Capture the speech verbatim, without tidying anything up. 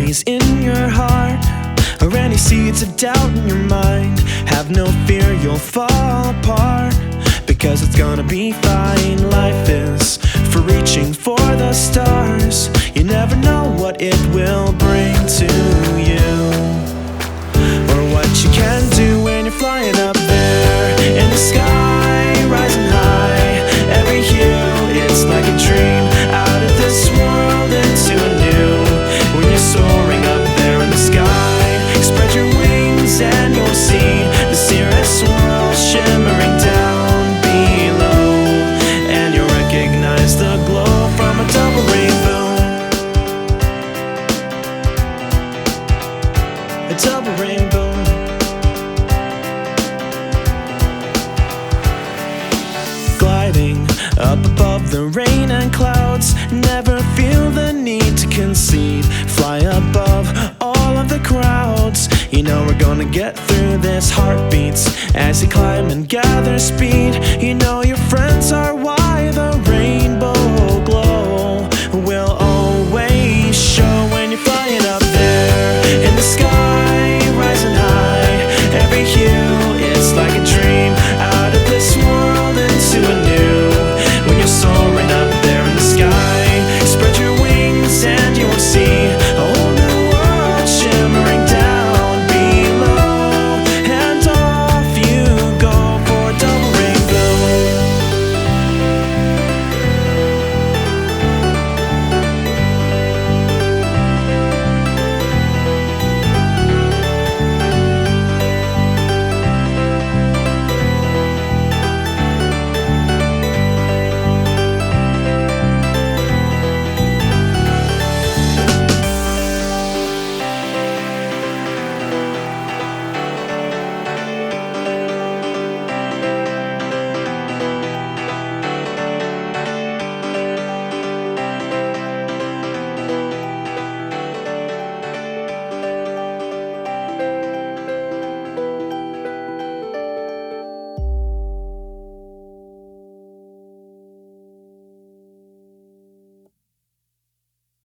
worries in your heart, or any seeds of doubt in your mind, have no fear, you'll fall apart, because it's gonna be fine. Life is for reaching for the stars. You never know what it will bring to you, or what you can do when you're flying up there in the sky, rising high. Every hue, it's like a dream, out of this world into a new. When you're soaring up there in the sky, spread your wings and you'll see the cirrus swirl shimmering down below, and you'll recognize the glow from a double rainbow. A double rainbow. Gliding up above the rain and clouds, never feel the need to concede. Fly above all of the crowds, you know we're gonna get through this. Heartbeats as you climb and gather speed, you know your friends are watching.